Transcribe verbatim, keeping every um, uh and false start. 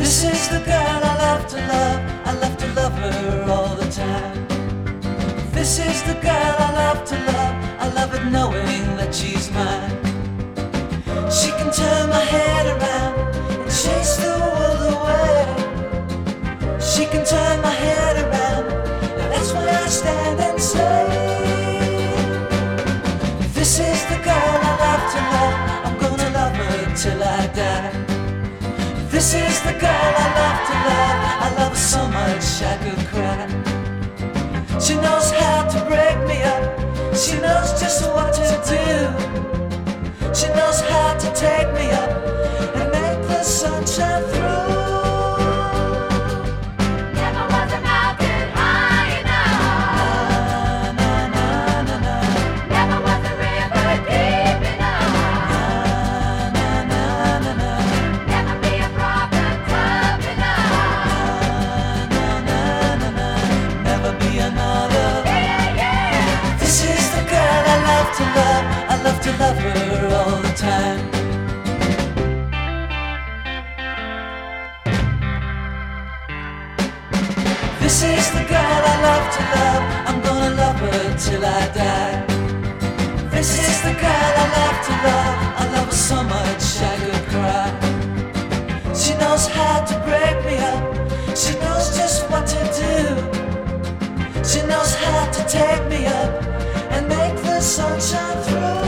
This is the girl I love to love, I love to love her all the time. This is the girl I love to love, I love it knowing that she's mine. She can turn my head around and chase the world away. She can turn my head around, and that's why I stand and say, this is the girl I love to love, I'm gonna love her till I die. This is the girl I love to love, I love her so much I could cry. She knows how to break me up, she knows just what to do. She knows how to take me up and make the sun shine through. Never was a mountain high enough. Na, na, na, na, na. Never was a river deep enough. Na, na, na, na. Never be a problem tough enough. Na, na, na, na. Never be another. Yeah, yeah. This is the girl I love to love, I love to love her all the time. This is the girl I love to love, I'm gonna love her till I die. This is the girl I love to love, I love her so much I could cry. She knows how to break me up, she knows just what to do. She knows how to take me up and make the sun shine through.